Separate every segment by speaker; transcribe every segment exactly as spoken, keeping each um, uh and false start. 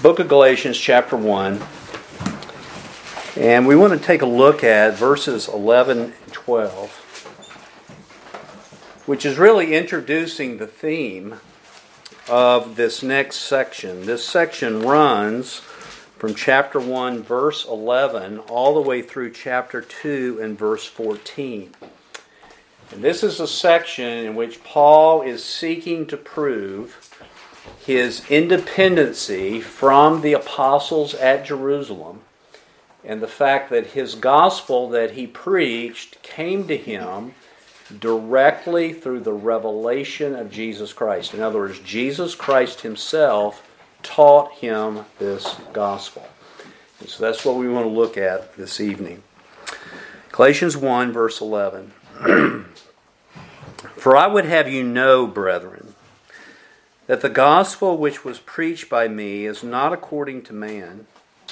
Speaker 1: Book of Galatians, chapter one. And we want to take a look at verses eleven and twelve, which is really introducing the theme of this next section. This section runs from chapter one, verse eleven, all the way through chapter two and verse fourteen. And this is a section in which Paul is seeking to prove his independency from the apostles at Jerusalem, and the fact that his gospel that he preached came to him directly through the revelation of Jesus Christ. In other words, Jesus Christ himself taught him this gospel. And so that's what we want to look at this evening. Galatians one, verse eleven. For I would have you know, brethren, that the gospel which was preached by me is not according to man.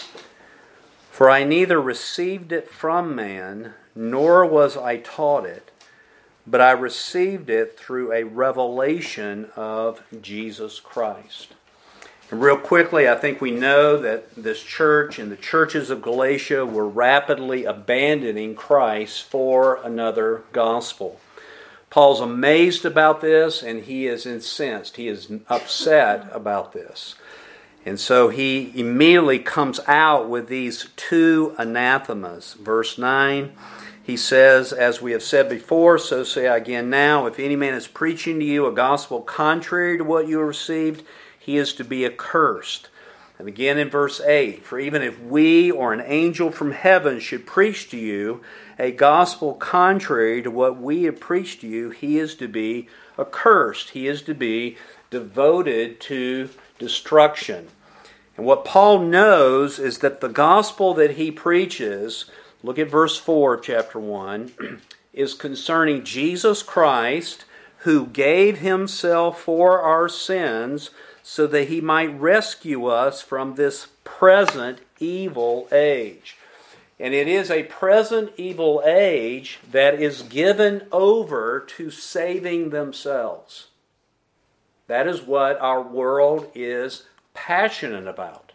Speaker 1: For I neither received it from man, nor was I taught it, but I received it through a revelation of Jesus Christ. And real quickly, I think we know that this church and the churches of Galatia were rapidly abandoning Christ for another gospel. Paul's amazed about this, and he is incensed. He is upset about this. And so he immediately comes out with these two anathemas. Verse nine, he says, as we have said before, so say I again now, if any man is preaching to you a gospel contrary to what you have received, he is to be accursed. And again in verse eight, for even if we or an angel from heaven should preach to you a gospel contrary to what we have preached to you, he is to be accursed. He is to be devoted to destruction. And what Paul knows is that the gospel that he preaches, look at verse four of chapter one, is concerning Jesus Christ, who gave himself for our sins so that he might rescue us from this present evil age. And it is a present evil age that is given over to saving themselves. That is what our world is passionate about.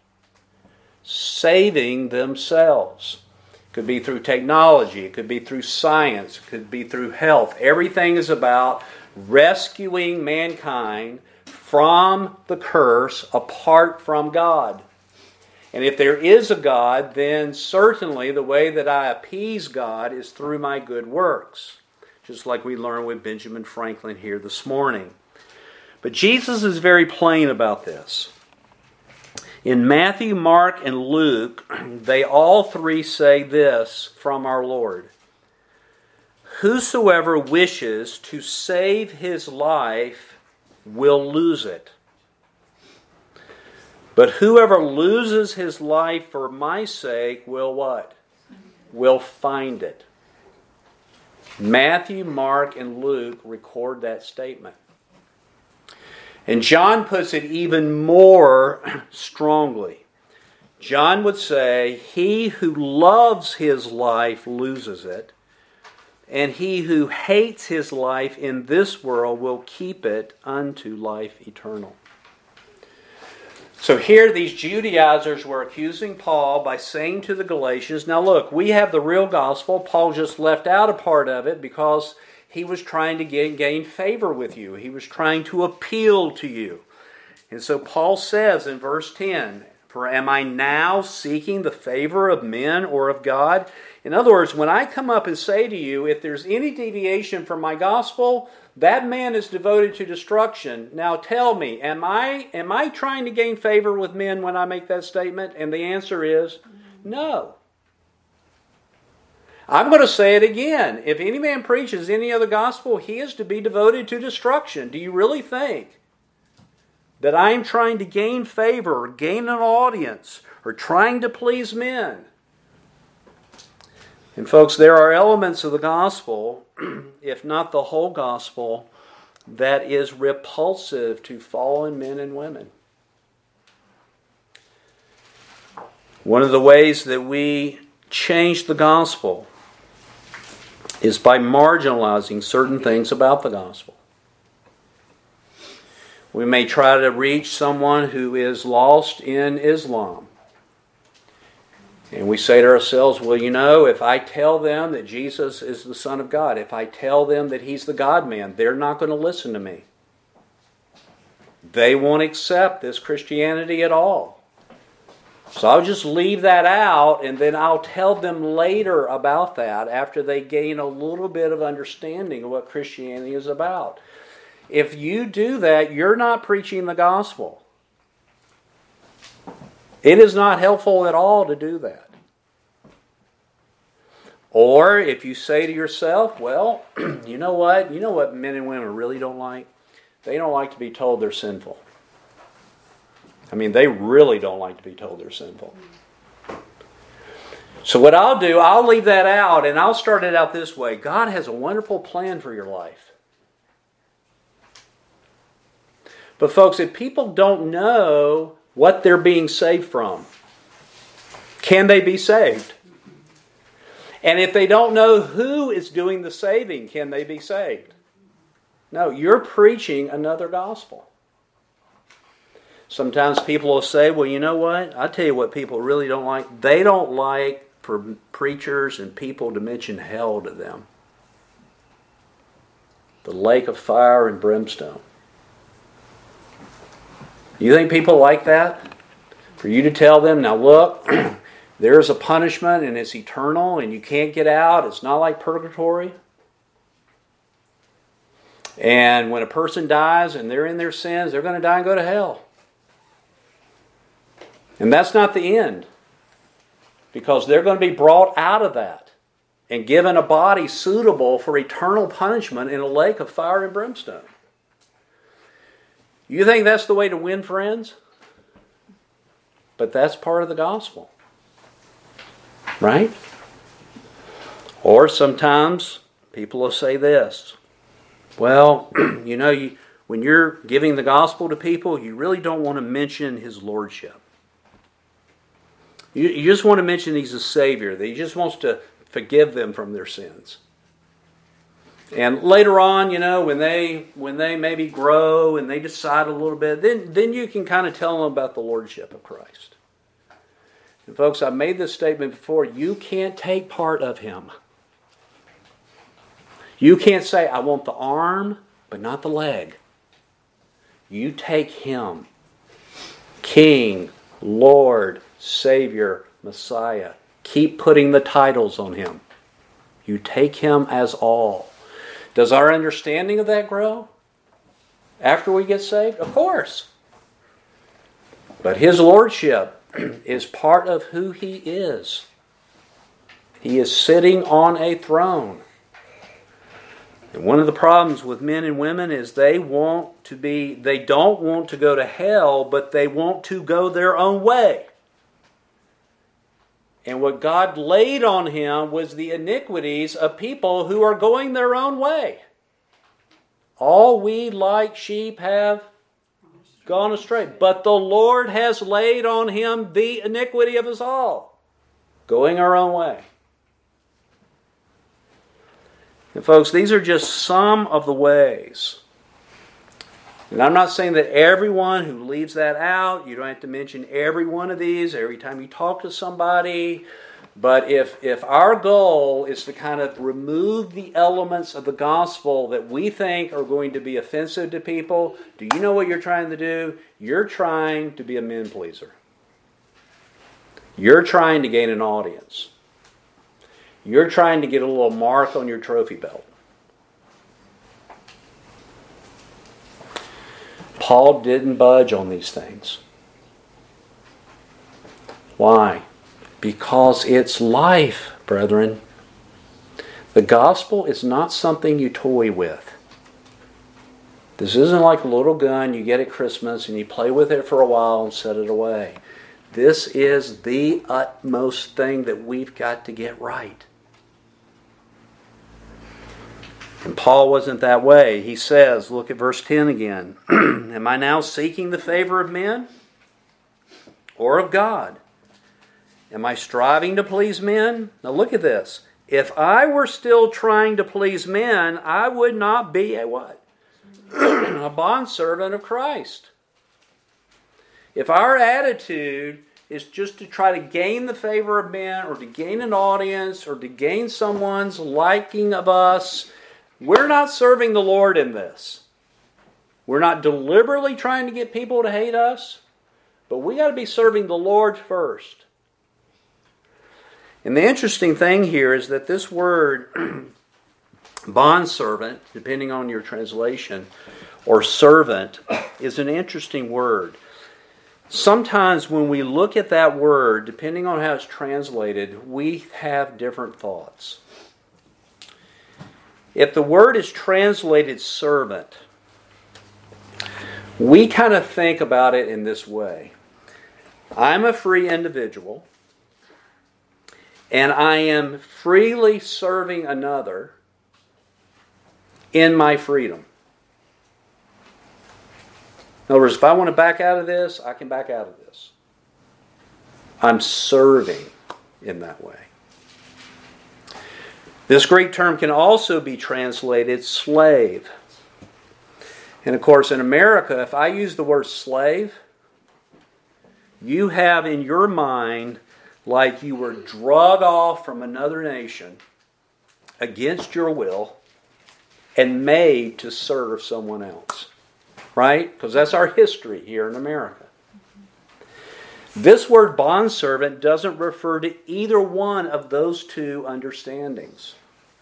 Speaker 1: Saving themselves. It could be through technology. It could be through science. It could be through health. Everything is about rescuing mankind from the curse apart from God. And if there is a God, then certainly the way that I appease God is through my good works. Just like we learned with Benjamin Franklin here this morning. But Jesus is very plain about this. In Matthew, Mark, and Luke, they all three say this from our Lord. Whosoever wishes to save his life will lose it. But whoever loses his life for my sake will what? Will find it. Matthew, Mark, and Luke record that statement. And John puts it even more strongly. John would say, he who loves his life loses it, and he who hates his life in this world will keep it unto life eternal. So here these Judaizers were accusing Paul by saying to the Galatians, now look, we have the real gospel. Paul just left out a part of it because he was trying to gain, gain favor with you. He was trying to appeal to you. And so Paul says in verse ten, for am I now seeking the favor of men or of God? In other words, when I come up and say to you, if there's any deviation from my gospel, that man is devoted to destruction. Now tell me, am I am I trying to gain favor with men when I make that statement? And the answer is no. I'm going to say it again. If any man preaches any other gospel, he is to be devoted to destruction. Do you really think that I am trying to gain favor or gain an audience or trying to please men? And folks, there are elements of the gospel, if not the whole gospel, that is repulsive to fallen men and women. One of the ways that we change the gospel is by marginalizing certain things about the gospel. We may try to reach someone who is lost in Islam. And we say to ourselves, well, you know, if I tell them that Jesus is the Son of God, if I tell them that He's the God-man, they're not going to listen to me. They won't accept this Christianity at all. So I'll just leave that out, and then I'll tell them later about that after they gain a little bit of understanding of what Christianity is about. If you do that, you're not preaching the gospel. It is not helpful at all to do that. Or if you say to yourself, well, you know what? You know what men and women really don't like? They don't like to be told they're sinful. I mean, they really don't like to be told they're sinful. So what I'll do, I'll leave that out, and I'll start it out this way. God has a wonderful plan for your life. But folks, if people don't know what they're being saved from, can they be saved? And if they don't know who is doing the saving, can they be saved? No, you're preaching another gospel. Sometimes people will say, well, you know what? I'll tell you what people really don't like. They don't like for preachers and people to mention hell to them. The lake of fire and brimstone. You think people like that? For you to tell them, now look, there's a punishment and it's eternal and you can't get out. It's not like purgatory. And when a person dies and they're in their sins, they're going to die and go to hell. And that's not the end. Because they're going to be brought out of that and given a body suitable for eternal punishment in a lake of fire and brimstone. You think that's the way to win friends? But that's part of the gospel. Right? Or sometimes people will say this. Well, you know, you, when you're giving the gospel to people, you really don't want to mention His lordship. You, you just want to mention He's a Savior, that He just wants to forgive them from their sins. And later on, you know, when they when they maybe grow and they decide a little bit, then, then you can kind of tell them about the lordship of Christ. And folks, I've made this statement before. You can't take part of Him. You can't say, I want the arm, but not the leg. You take Him. King, Lord, Savior, Messiah. Keep putting the titles on Him. You take Him as all. Does our understanding of that grow after we get saved? Of course. But His lordship is part of who He is. He is sitting on a throne. And one of the problems with men and women is they want to be, they don't want to go to hell, but they want to go their own way. And what God laid on Him was the iniquities of people who are going their own way. All we like sheep have gone astray. But the Lord has laid on Him the iniquity of us all. Going our own way. And folks, these are just some of the ways. And I'm not saying that everyone who leaves that out, you don't have to mention every one of these every time you talk to somebody. But if, if our goal is to kind of remove the elements of the gospel that we think are going to be offensive to people, do you know what you're trying to do? You're trying to be a men pleaser. You're trying to gain an audience. You're trying to get a little mark on your trophy belt. Paul didn't budge on these things. Why? Because it's life, brethren. The gospel is not something you toy with. This isn't like a little gun you get at Christmas and you play with it for a while and set it away. This is the utmost thing that we've got to get right. And Paul wasn't that way. He says, look at verse ten again. Am I now seeking the favor of men or of God? Am I striving to please men? Now look at this. If I were still trying to please men, I would not be a what? a bondservant of Christ. If our attitude is just to try to gain the favor of men or to gain an audience or to gain someone's liking of us, we're not serving the Lord in this. We're not deliberately trying to get people to hate us, but we got to be serving the Lord first. And the interesting thing here is that this word, bondservant, depending on your translation, or servant, is an interesting word. Sometimes when we look at that word, depending on how it's translated, we have different thoughts. If the word is translated servant, we kind of think about it in this way. I'm a free individual, and I am freely serving another in my freedom. In other words, if I want to back out of this, I can back out of this. I'm serving in that way. This Greek term can also be translated slave. And of course, in America, if I use the word slave, you have in your mind like you were drug off from another nation against your will and made to serve someone else. Right? Because that's our history here in America. This word bondservant doesn't refer to either one of those two understandings.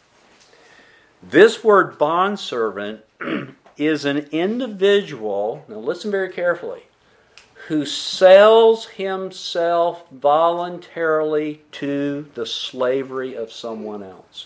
Speaker 1: This word bondservant is an individual, now listen very carefully, who sells himself voluntarily to the slavery of someone else.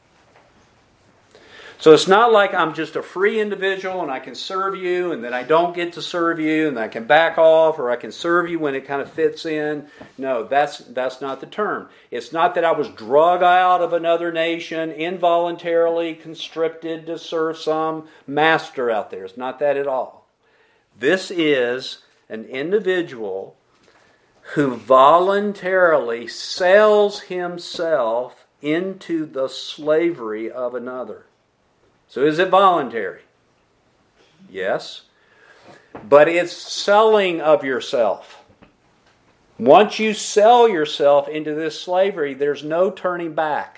Speaker 1: So it's not like I'm just a free individual and I can serve you and then I don't get to serve you and I can back off or I can serve you when it kind of fits in. No, that's that's not the term. It's not that I was drug out of another nation, involuntarily conscripted to serve some master out there. It's not that at all. This is an individual who voluntarily sells himself into the slavery of another. So is it voluntary? Yes. But it's selling of yourself. Once you sell yourself into this slavery, there's no turning back.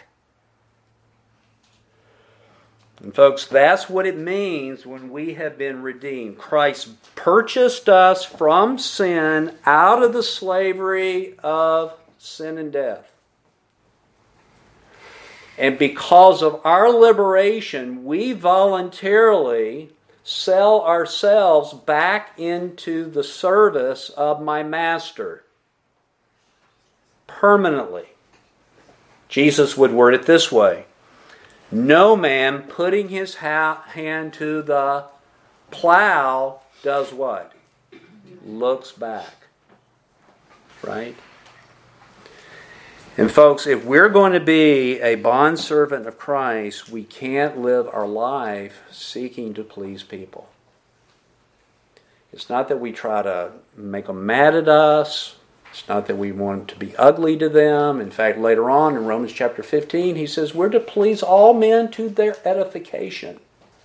Speaker 1: And folks, that's what it means when we have been redeemed. Christ purchased us from sin out of the slavery of sin and death. And because of our liberation, we voluntarily sell ourselves back into the service of my master. Permanently. Jesus would word it this way. No man putting his ha- hand to the plow does what? Looks back. Right? And folks, if we're going to be a bondservant of Christ, we can't live our life seeking to please people. It's not that we try to make them mad at us. It's not that we want to be ugly to them. In fact, later on in Romans chapter fifteen, he says we're to please all men to their edification.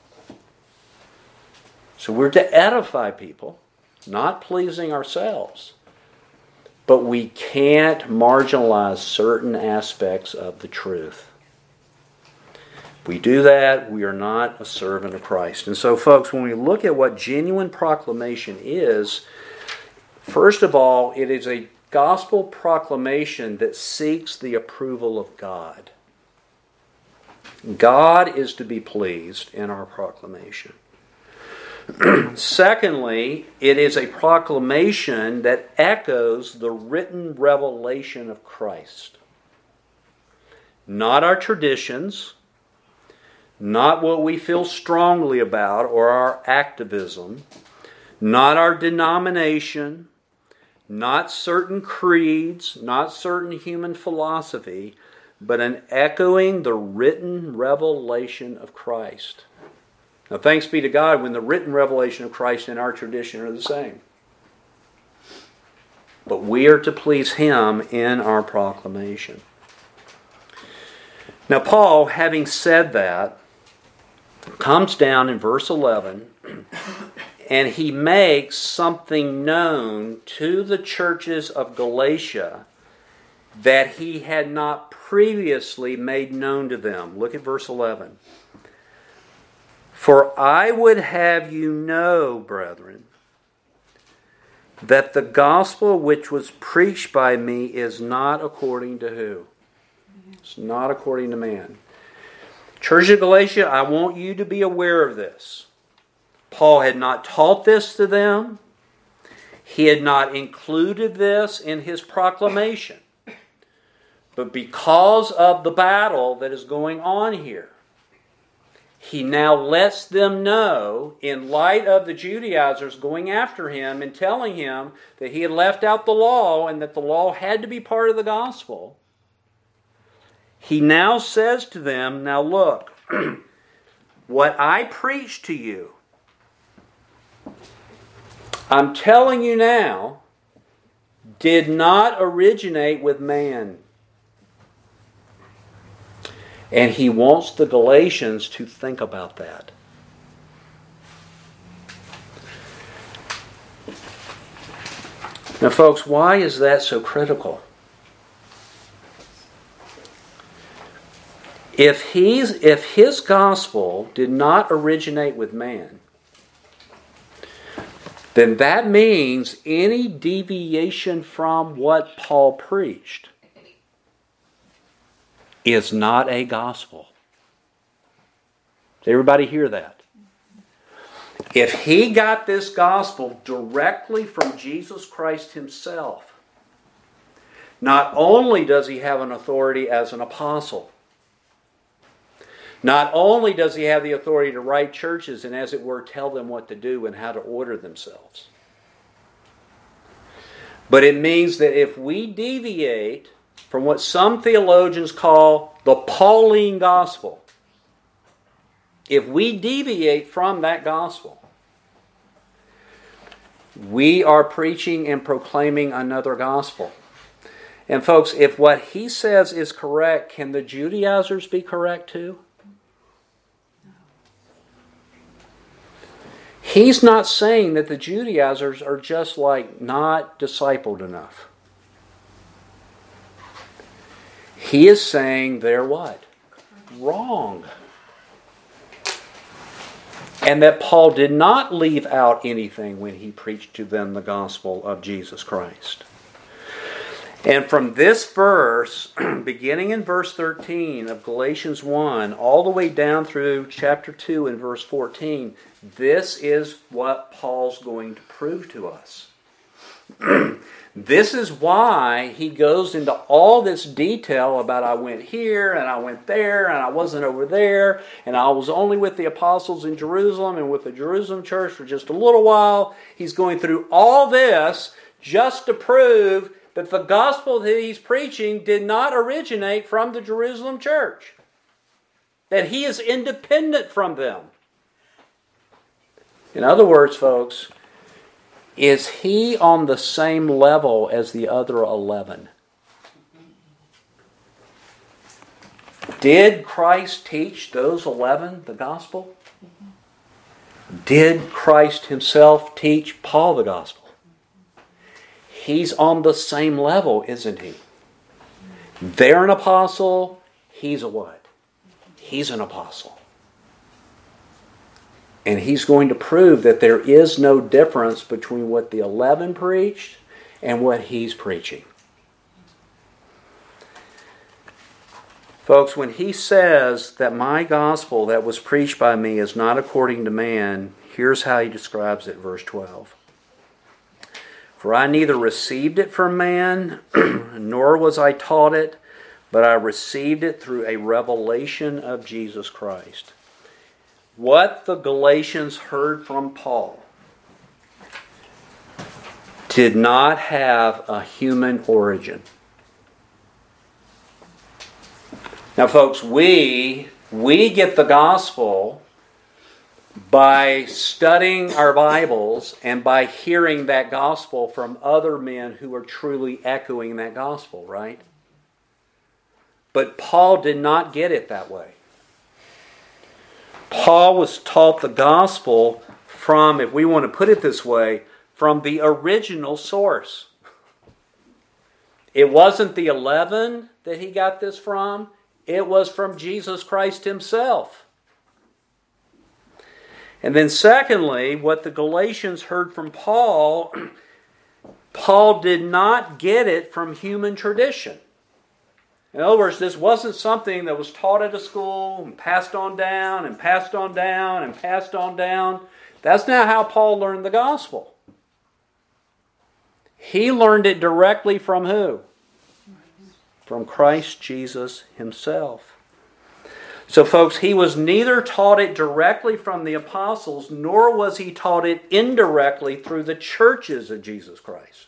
Speaker 1: So we're to edify people, not pleasing ourselves. But we can't marginalize certain aspects of the truth. If we do that, we are not a servant of Christ. And so, folks, when we look at what genuine proclamation is, first of all, it is a gospel proclamation that seeks the approval of God. God is to be pleased in our proclamation. Secondly, it is a proclamation that echoes the written revelation of Christ. Not our traditions, not what we feel strongly about or our activism, not our denomination, not certain creeds, not certain human philosophy, but an echoing the written revelation of Christ. Now, thanks be to God when the written revelation of Christ and our tradition are the same. But we are to please Him in our proclamation. Now, Paul, having said that, comes down in verse eleven and he makes something known to the churches of Galatia that he had not previously made known to them. Look at verse eleven. For I would have you know, brethren, that the gospel which was preached by me is not according to who? It's not according to man. Church of Galatia, I want you to be aware of this. Paul had not taught this to them. He had not included this in his proclamation. But because of the battle that is going on here, he now lets them know, in light of the Judaizers going after him and telling him that he had left out the law and that the law had to be part of the gospel. He now says to them, now look, what I preach to you, I'm telling you now, did not originate with man. And he wants the Galatians to think about that. Now, folks, why is that so critical? If he's, if his gospel did not originate with man, then that means any deviation from what Paul preached is not a gospel. Did everybody hear that? If he got this gospel directly from Jesus Christ himself, not only does he have an authority as an apostle, not only does he have the authority to write churches and, as it were, tell them what to do and how to order themselves, but it means that if we deviate from what some theologians call the Pauline gospel, if we deviate from that gospel, we are preaching and proclaiming another gospel. And folks, if what he says is correct, can the Judaizers be correct too? He's not saying that the Judaizers are just like not discipled enough. He is saying they're what? Wrong. And that Paul did not leave out anything when he preached to them the gospel of Jesus Christ. And from this verse, beginning in verse thirteen of Galatians one, all the way down through chapter two and verse fourteen, this is what Paul's going to prove to us. This is why he goes into all this detail about I went here and I went there and I wasn't over there and I was only with the apostles in Jerusalem and with the Jerusalem church for just a little while. He's going through all this just to prove that the gospel that he's preaching did not originate from the Jerusalem church. That he is independent from them. In other words, folks, is he on the same level as the other eleven? Did Christ teach those eleven the gospel? Did Christ himself teach Paul the gospel? He's on the same level, isn't he? They're an apostle. He's a what? He's an apostle. And he's going to prove that there is no difference between what the eleven preached and what he's preaching. Folks, when he says that my gospel that was preached by me is not according to man, here's how he describes it, verse twelve. For I neither received it from man, nor was I taught it, but I received it through a revelation of Jesus Christ. What the Galatians heard from Paul did not have a human origin. Now, folks, we, we get the gospel by studying our Bibles and by hearing that gospel from other men who are truly echoing that gospel, right? But Paul did not get it that way. Paul was taught the gospel from, if we want to put it this way, from the original source. It wasn't the eleven that he got this from. It was from Jesus Christ himself. And then secondly, what the Galatians heard from Paul, Paul did not get it from human tradition. In other words, this wasn't something that was taught at a school and passed on down and passed on down and passed on down. That's not how Paul learned the gospel. He learned it directly from who? From Christ Jesus himself. So folks, he was neither taught it directly from the apostles, nor was he taught it indirectly through the churches of Jesus Christ.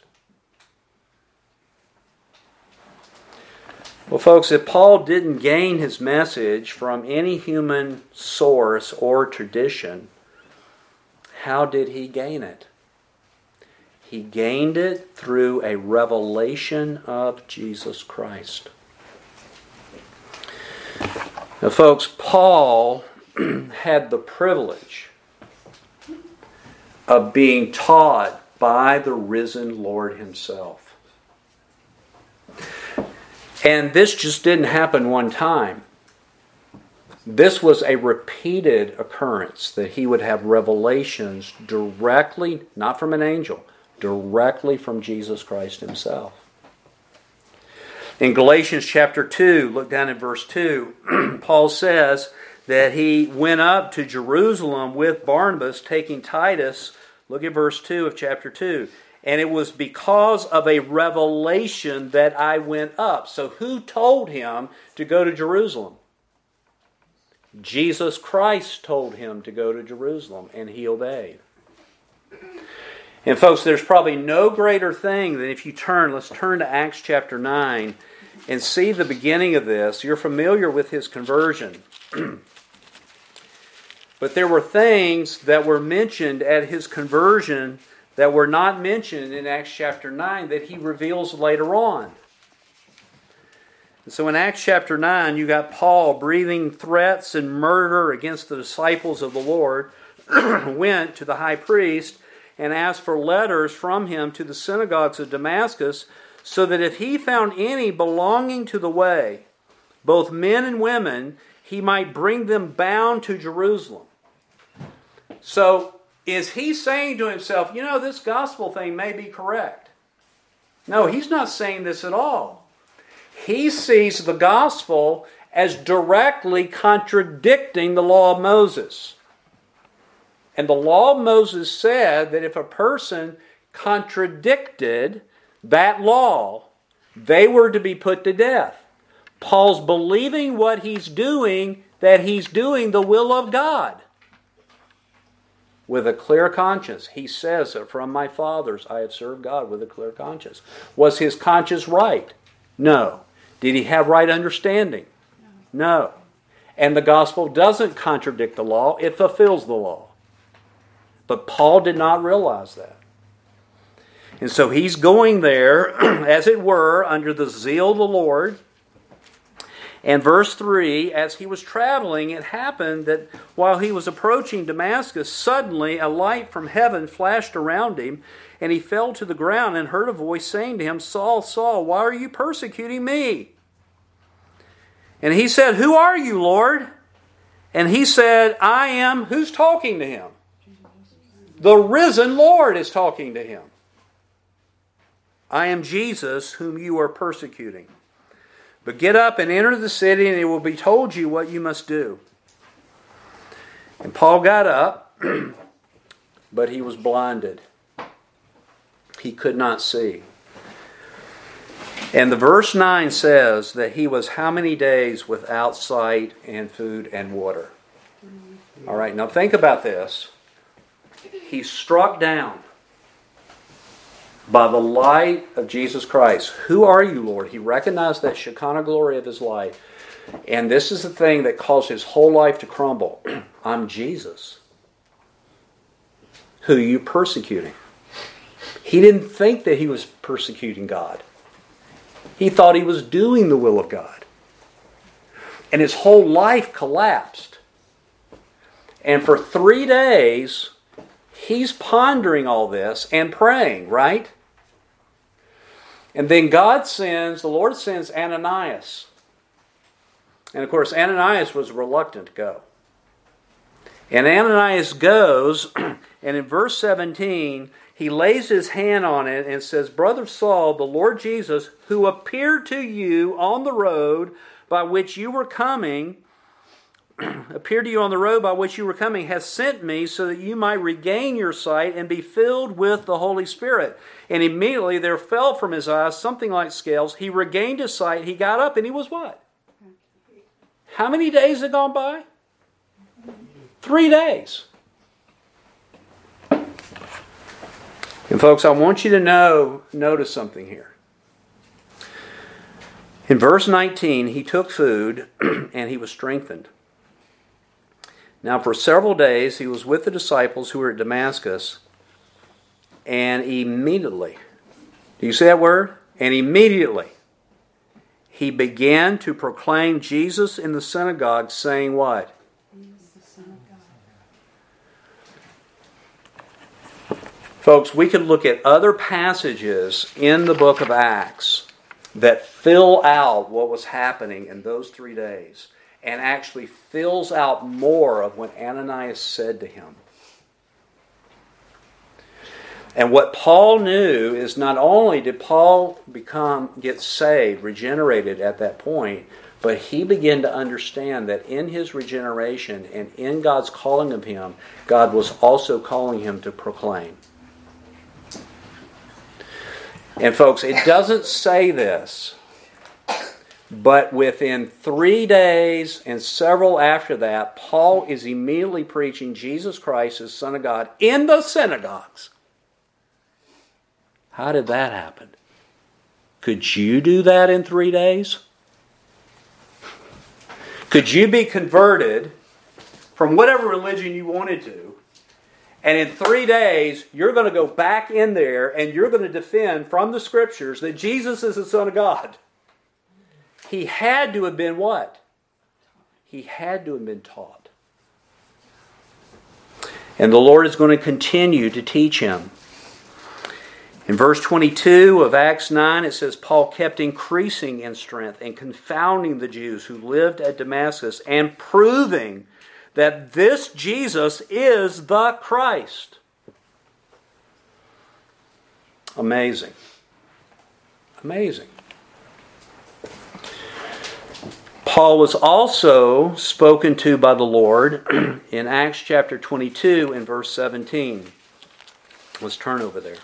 Speaker 1: Well, folks, if Paul didn't gain his message from any human source or tradition, how did he gain it? He gained it through a revelation of Jesus Christ. Now, folks, Paul had the privilege of being taught by the risen Lord himself. And this just didn't happen one time. This was a repeated occurrence that he would have revelations directly, not from an angel, directly from Jesus Christ himself. In Galatians chapter two, look down in verse two, Paul says that he went up to Jerusalem with Barnabas, taking Titus. Look at verse two of chapter two. And it was because of a revelation that I went up. So who told him to go to Jerusalem? Jesus Christ told him to go to Jerusalem, and he obeyed. And folks, there's probably no greater thing than if you turn, let's turn to Acts chapter nine and see the beginning of this. You're familiar with his conversion. But there were things that were mentioned at his conversion that were not mentioned in Acts chapter nine that he reveals later on. And so in Acts chapter nine, you got Paul breathing threats and murder against the disciples of the Lord, went to the high priest and asked for letters from him to the synagogues of Damascus, so that if he found any belonging to the way, both men and women, he might bring them bound to Jerusalem. So, is he saying to himself, you know, this gospel thing may be correct? No, he's not saying this at all. He sees the gospel as directly contradicting the law of Moses. And the law of Moses said that if a person contradicted that law, they were to be put to death. Paul's believing what he's doing, that he's doing the will of God. With a clear conscience. He says that from my fathers I have served God with a clear conscience. Was his conscience right? No. Did he have right understanding? No. And the gospel doesn't contradict the law, it fulfills the law. But Paul did not realize that. And so he's going there, as it were, under the zeal of the Lord. And verse three, as he was traveling, it happened that while he was approaching Damascus, suddenly a light from heaven flashed around him, and he fell to the ground and heard a voice saying to him, Saul, Saul, why are you persecuting me? And he said, who are you, Lord? And he said, I am, who's talking to him? The risen Lord is talking to him. I am Jesus whom you are persecuting. But get up and enter the city, and it will be told you what you must do. And Paul got up, but he was blinded. He could not see. And the verse nine says that he was how many days without sight and food and water? All right, now think about this. He's struck down by the light of Jesus Christ. Who are you, Lord? He recognized that Shekinah glory of his light. And this is the thing that caused his whole life to crumble. I'm Jesus. Who are you persecuting? He didn't think that he was persecuting God. He thought he was doing the will of God. And his whole life collapsed. And for three days, he's pondering all this and praying, right? And then God sends, the Lord sends Ananias. And of course, Ananias was reluctant to go. And Ananias goes, and in verse seventeen, he lays his hand on it and says, Brother Saul, the Lord Jesus, who appeared to you on the road by which you were coming, appeared to you on the road by which you were coming, has sent me so that you might regain your sight and be filled with the Holy Spirit. And immediately there fell from his eyes something like scales. He regained his sight. He got up and he was what? How many days had gone by? Three days. And folks, I want you to know, notice something here. In verse nineteen, he took food and he was strengthened. Now for several days he was with the disciples who were at Damascus, and immediately, do you see that word? And immediately, he began to proclaim Jesus in the synagogue, saying what? He is the Son of God. Folks, we could look at other passages in the book of Acts that fill out what was happening in those three days and actually fills out more of what Ananias said to him. And what Paul knew is not only did Paul become get saved, regenerated at that point, but he began to understand that in his regeneration and in God's calling of him, God was also calling him to proclaim. And folks, it doesn't say this, but within three days and several after that, Paul is immediately preaching Jesus Christ as Son of God in the synagogues. How did that happen? Could you do that in three days? Could you be converted from whatever religion you wanted to, and in three days you're going to go back in there and you're going to defend from the Scriptures that Jesus is the Son of God? He had to have been what? He had to have been taught. And the Lord is going to continue to teach him. In verse twenty-two of Acts nine, it says, Paul kept increasing in strength and confounding the Jews who lived at Damascus and proving that this Jesus is the Christ. Amazing. Amazing. Paul was also spoken to by the Lord in Acts chapter twenty-two and verse seventeen. Let's turn over there.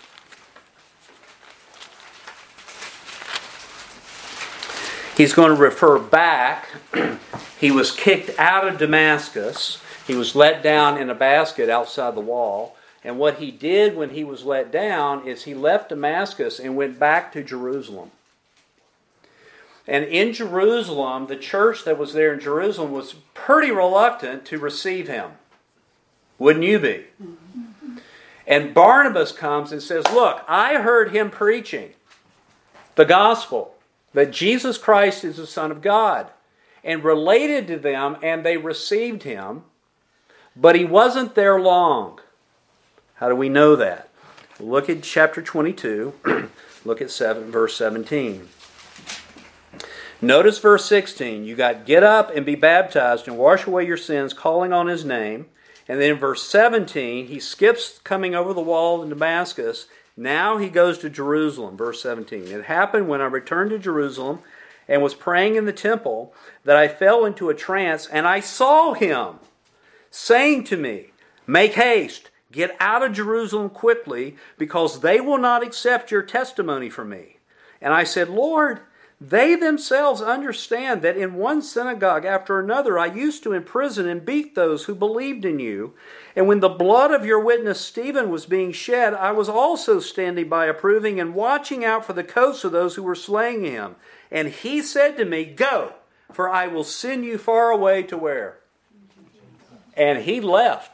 Speaker 1: He's going to refer back. He was kicked out of Damascus. He was let down in a basket outside the wall. And what he did when he was let down is he left Damascus and went back to Jerusalem. And in Jerusalem, the church that was there in Jerusalem was pretty reluctant to receive him. Wouldn't you be? And Barnabas comes and says, look, I heard him preaching the gospel, that Jesus Christ is the Son of God, and related to them, and they received him, but he wasn't there long. How do we know that? Look at chapter twenty-two. Look at seven, verse seventeen. Notice verse sixteen. You got get up and be baptized and wash away your sins, calling on his name. And then in verse seventeen, he skips coming over the wall in Damascus. Now he goes to Jerusalem, verse seventeen. It happened when I returned to Jerusalem and was praying in the temple that I fell into a trance, and I saw him saying to me, make haste, get out of Jerusalem quickly, because they will not accept your testimony from me. And I said, Lord, they themselves understand that in one synagogue after another I used to imprison and beat those who believed in you. And when the blood of your witness Stephen was being shed, I was also standing by approving and watching out for the coats of those who were slaying him. And he said to me, go, for I will send you far away to where? And he left.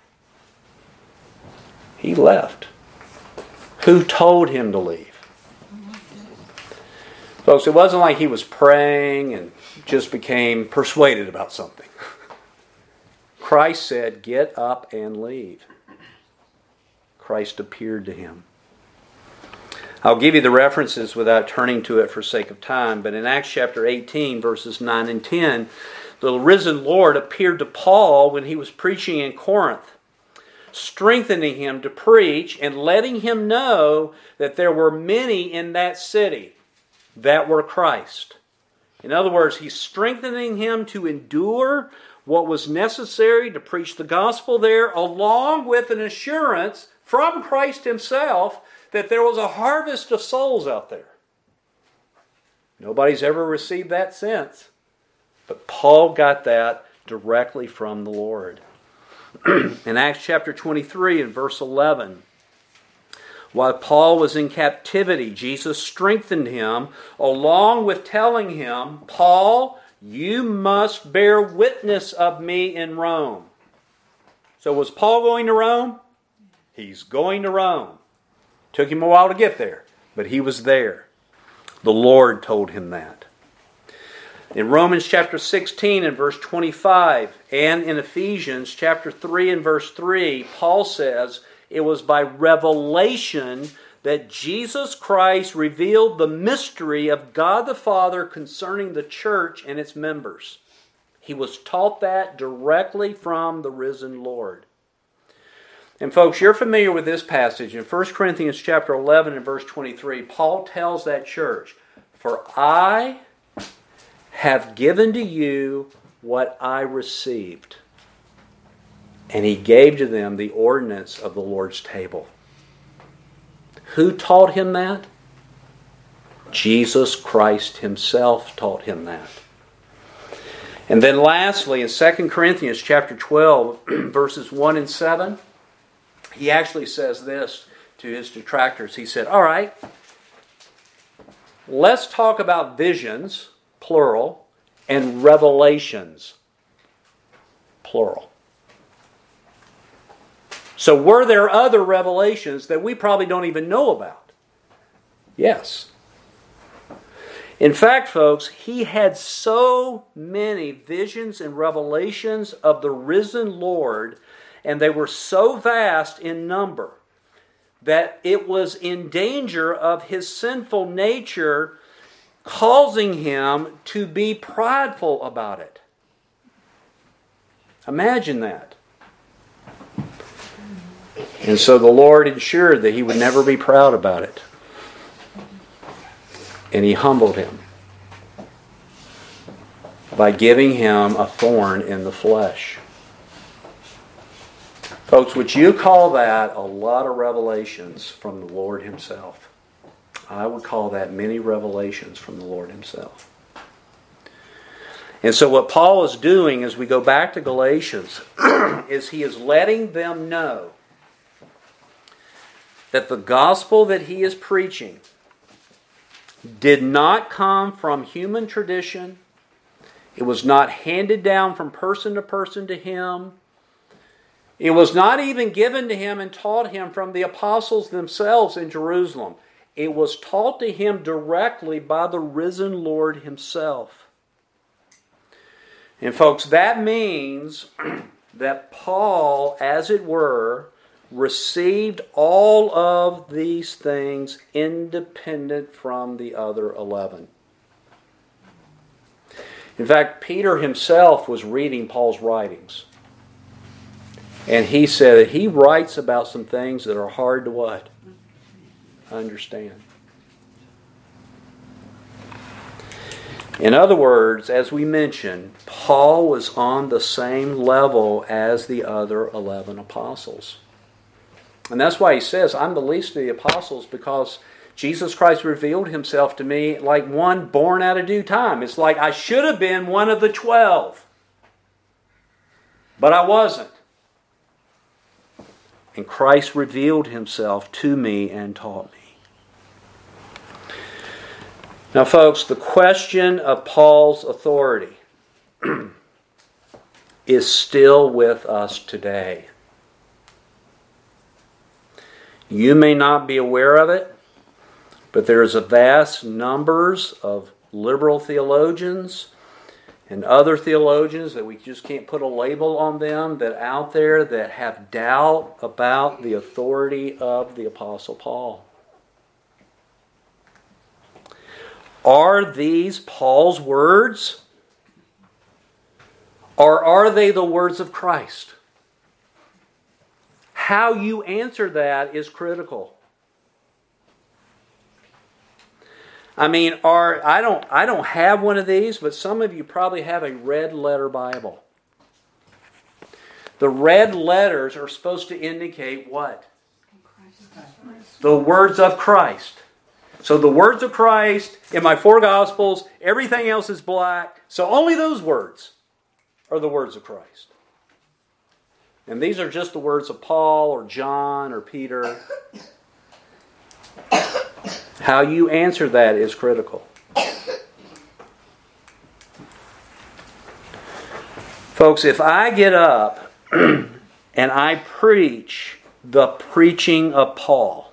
Speaker 1: He left. Who told him to leave? Folks, it wasn't like he was praying and just became persuaded about something. Christ said, get up and leave. Christ appeared to him. I'll give you the references without turning to it for sake of time, but in Acts chapter eighteen, verses nine and ten, the risen Lord appeared to Paul when he was preaching in Corinth, strengthening him to preach and letting him know that there were many in that city that were Christ. In other words, he's strengthening him to endure what was necessary to preach the gospel there, along with an assurance from Christ himself that there was a harvest of souls out there. Nobody's ever received that since, but Paul got that directly from the Lord. In Acts chapter twenty-three and verse eleven, while Paul was in captivity, Jesus strengthened him along with telling him, Paul, you must bear witness of me in Rome. So was Paul going to Rome? He's going to Rome. Took him a while to get there, but he was there. The Lord told him that. In Romans chapter sixteen and verse twenty-five, and in Ephesians chapter three and verse three, Paul says, it was by revelation that Jesus Christ revealed the mystery of God the Father concerning the church and its members. He was taught that directly from the risen Lord. And folks, you're familiar with this passage. In First Corinthians chapter eleven and verse twenty-three, Paul tells that church, for I have given to you what I received. And he gave to them the ordinance of the Lord's table. Who taught him that? Jesus Christ himself taught him that. And then lastly, in Second Corinthians chapter twelve, verses one and seven, he actually says this to his detractors. He said, all right, let's talk about visions, plural, and revelations, plural. So were there other revelations that we probably don't even know about? Yes. In fact, folks, he had so many visions and revelations of the risen Lord, and they were so vast in number, that it was in danger of his sinful nature causing him to be prideful about it. Imagine that. And so the Lord ensured that he would never be proud about it. And he humbled him by giving him a thorn in the flesh. Folks, would you call that a lot of revelations from the Lord himself? I would call that many revelations from the Lord himself. And so what Paul is doing as we go back to Galatians is he is letting them know that the gospel that he is preaching did not come from human tradition. It was not handed down from person to person to him. It was not even given to him and taught him from the apostles themselves in Jerusalem. It was taught to him directly by the risen Lord himself. And folks, that means that Paul, as it were, received all of these things independent from the other eleven. In fact, Peter himself was reading Paul's writings. And he said that he writes about some things that are hard to what? Understand. In other words, as we mentioned, Paul was on the same level as the other eleven apostles. And that's why he says, I'm the least of the apostles because Jesus Christ revealed himself to me like one born out of due time. It's like I should have been one of the twelve, but I wasn't. And Christ revealed himself to me and taught me. Now, folks, the question of Paul's authority is still with us today. You may not be aware of it, but there is a vast numbers of liberal theologians and other theologians that we just can't put a label on them, that out there that have doubt about the authority of the Apostle Paul. Are these Paul's words? Or are they the words of Christ? How you answer that is critical. I mean, are I don't I don't have one of these, but some of you probably have a red letter Bible. The red letters are supposed to indicate what? The words of Christ. So the words of Christ in my four Gospels, everything else is black. So only those words are the words of Christ. And these are just the words of Paul or John or Peter. How you answer that is critical. Folks, if I get up and I preach the preaching of Paul,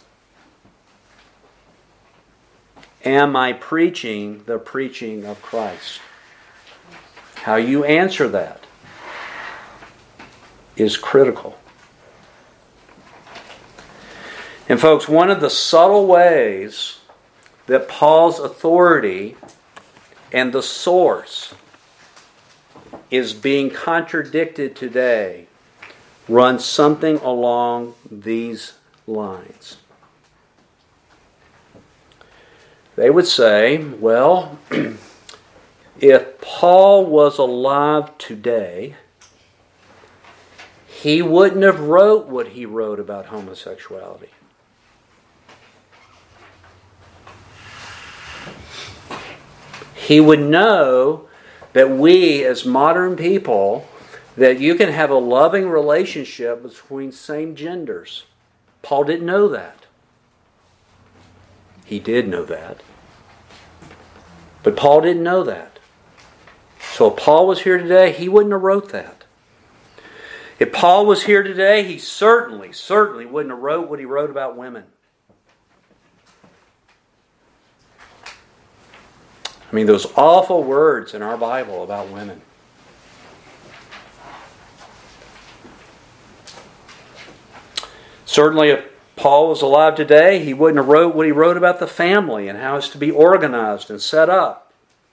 Speaker 1: am I preaching the preaching of Christ? How you answer that is critical. And folks, one of the subtle ways that Paul's authority and the source is being contradicted today runs something along these lines. They would say, well, if Paul was alive today, he wouldn't have wrote what he wrote about homosexuality. He would know that we as modern people, that you can have a loving relationship between same genders. Paul didn't know that. He did know that. But Paul didn't know that. So if Paul was here today, he wouldn't have wrote that. If Paul was here today, he certainly, certainly wouldn't have wrote what he wrote about women. I mean, those awful words in our Bible about women. Certainly, if Paul was alive today, he wouldn't have wrote what he wrote about the family and how it's to be organized and set up.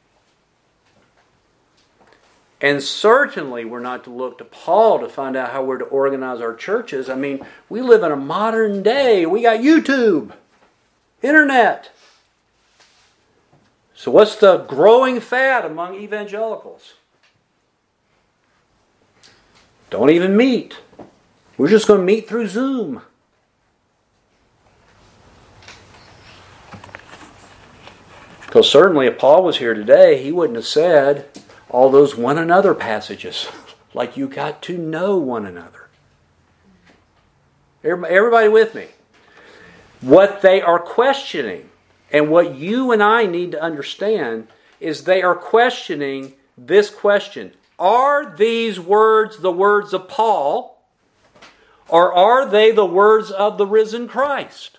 Speaker 1: And certainly, we're not to look to Paul to find out how we're to organize our churches. I mean, we live in a modern day. We got YouTube, internet. So what's the growing fad among evangelicals? Don't even meet. We're just going to meet through Zoom. Because certainly if Paul was here today, he wouldn't have said all those one another passages. Like you got to know one another. Everybody with me? What they are questioning, and what you and I need to understand, is they are questioning this question. Are these words the words of Paul? Or are they the words of the risen Christ?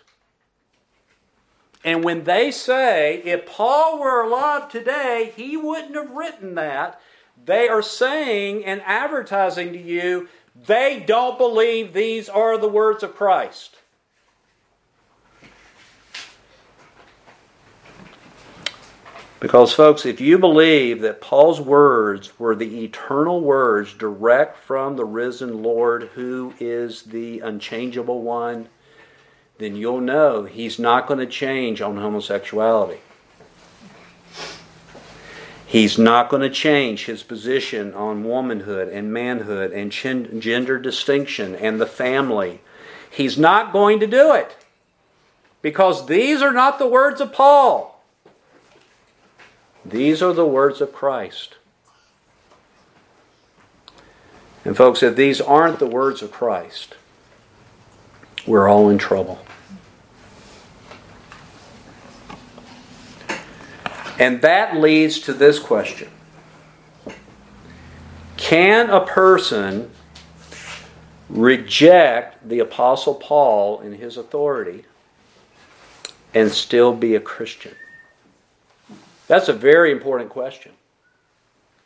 Speaker 1: And when they say, if Paul were alive today, he wouldn't have written that, they are saying and advertising to you, they don't believe these are the words of Christ. Because, folks, if you believe that Paul's words were the eternal words direct from the risen Lord, who is the unchangeable one, then you'll know he's not going to change on homosexuality. He's not going to change his position on womanhood and manhood and gender distinction and the family. He's not going to do it. Because these are not the words of Paul. These are the words of Christ. And folks, if these aren't the words of Christ, we're all in trouble. And that leads to this question. Can a person reject the Apostle Paul and his authority and still be a Christian? That's a very important question.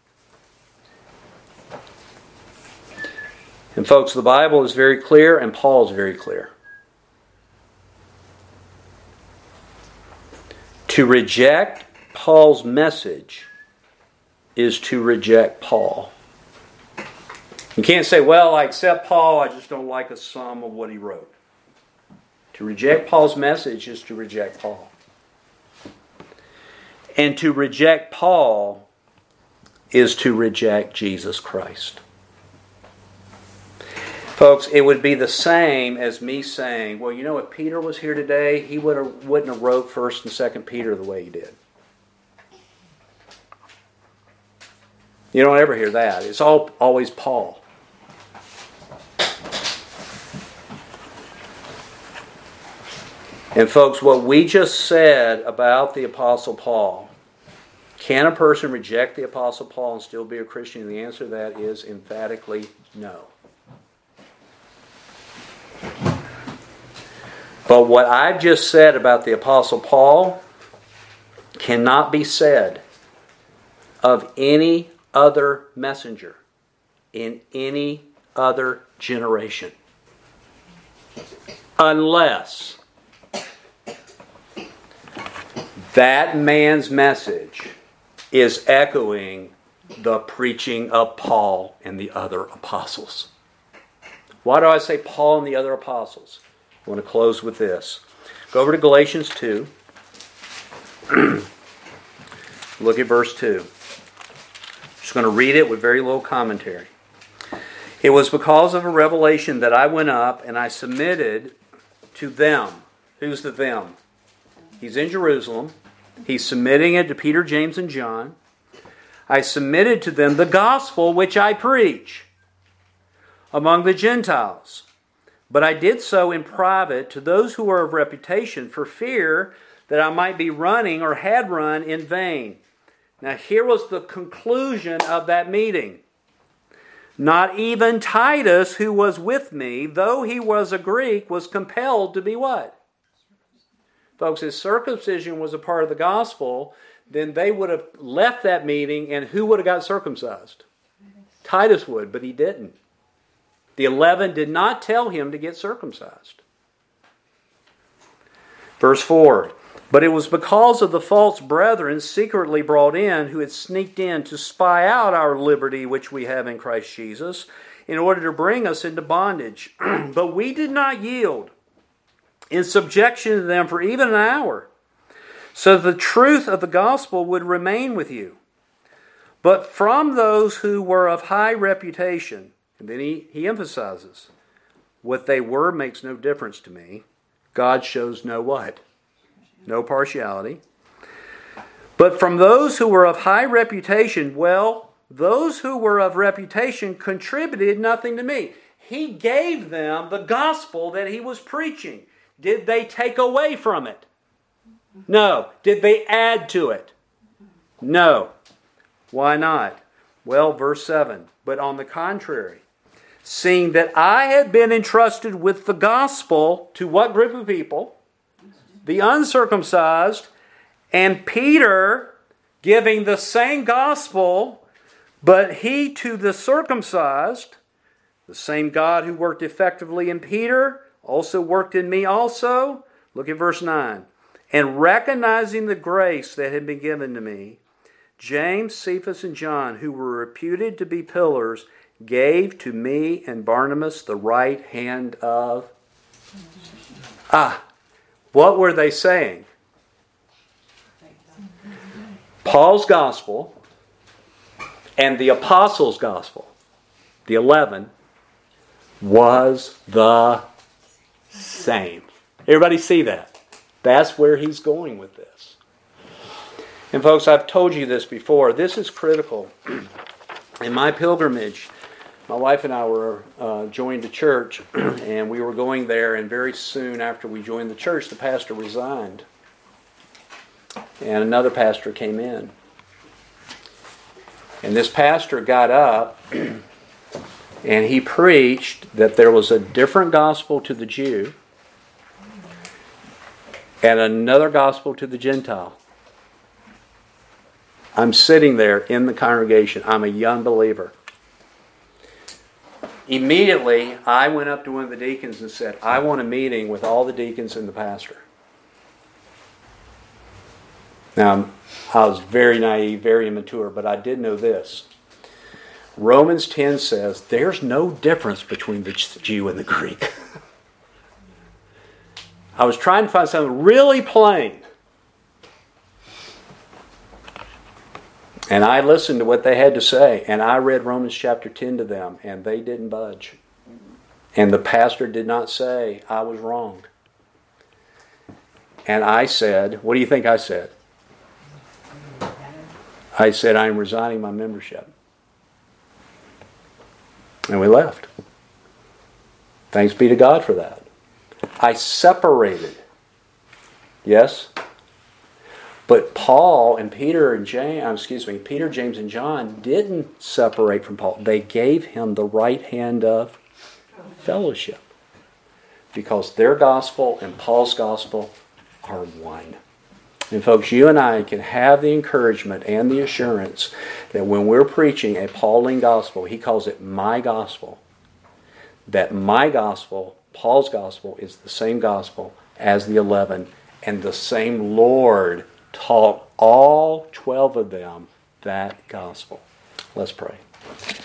Speaker 1: And folks, the Bible is very clear and Paul is very clear. To reject Paul's message is to reject Paul. You can't say, well, I accept Paul, I just don't like a sum of what he wrote. To reject Paul's message is to reject Paul. And to reject Paul is to reject Jesus Christ. Folks, it would be the same as me saying, well, you know, if Peter was here today, he would have, wouldn't have wrote First and Second Peter the way he did. You don't ever hear that. It's all always Paul. And folks, what we just said about the Apostle Paul, can a person reject the Apostle Paul and still be a Christian? And the answer to that is emphatically no. But what I've just said about the Apostle Paul cannot be said of any other messenger in any other generation. Unless that man's message is echoing the preaching of Paul and the other apostles. Why do I say Paul and the other apostles? I want to close with this. Go over to Galatians two. Look at verse two. I'm just going to read it with very little commentary. It was because of a revelation that I went up and I submitted to them. Who's the them? He's in Jerusalem. He's submitting it to Peter, James, and John. I submitted to them the gospel which I preach among the Gentiles. But I did so in private to those who are of reputation, for fear that I might be running or had run in vain. Now here was the conclusion of that meeting. Not even Titus, who was with me, though he was a Greek, was compelled to be what? Folks, if circumcision was a part of the gospel, then they would have left that meeting, and who would have got circumcised? Titus would, but he didn't. The eleven did not tell him to get circumcised. Verse four. But it was because of the false brethren secretly brought in, who had sneaked in to spy out our liberty which we have in Christ Jesus, in order to bring us into bondage. But we did not yield in subjection to them for even an hour, so the truth of the gospel would remain with you. But from those who were of high reputation, and then he, he emphasizes, what they were makes no difference to me. God shows no what? No partiality. But from those who were of high reputation, well, those who were of reputation contributed nothing to me. He gave them the gospel that he was preaching. Did they take away from it? No. Did they add to it? No. Why not? Well, verse seven. But on the contrary, seeing that I had been entrusted with the gospel to what group of people? The uncircumcised, and Peter giving the same gospel, but he to the circumcised, the same God who worked effectively in Peter also worked in me also. Look at verse nine. And recognizing the grace that had been given to me, James, Cephas, and John, who were reputed to be pillars, gave to me and Barnabas the right hand of... Ah, what were they saying? Paul's gospel and the apostles' gospel, the eleven, was the same. Everybody see that? That's where he's going with this. And folks, I've told you this before. This is critical. In my pilgrimage, my wife and I were uh, joined a church, and we were going there, and very soon after we joined the church, the pastor resigned. And another pastor came in. And this pastor got up, and he preached that there was a different gospel to the Jew and another gospel to the Gentile. I'm sitting there in the congregation. I'm a young believer. Immediately, I went up to one of the deacons and said, I want a meeting with all the deacons and the pastor. Now, I was very naive, very immature, but I did know this. Romans ten says, there's no difference between the Jew and the Greek. I was trying to find something really plain. And I listened to what they had to say, and I read Romans chapter ten to them, and they didn't budge. And the pastor did not say, I was wrong. And I said, what do you think I said? I said, I am resigning my membership. And we left. Thanks be to God for that. I separated. Yes? But Paul and Peter and James, excuse me, Peter, James, and John didn't separate from Paul. They gave him the right hand of fellowship. Because their gospel and Paul's gospel are one. And folks, you and I can have the encouragement and the assurance that when we're preaching a Pauline gospel, he calls it my gospel, that my gospel, Paul's gospel, is the same gospel as the eleven, and the same Lord taught all twelve of them that gospel. Let's pray.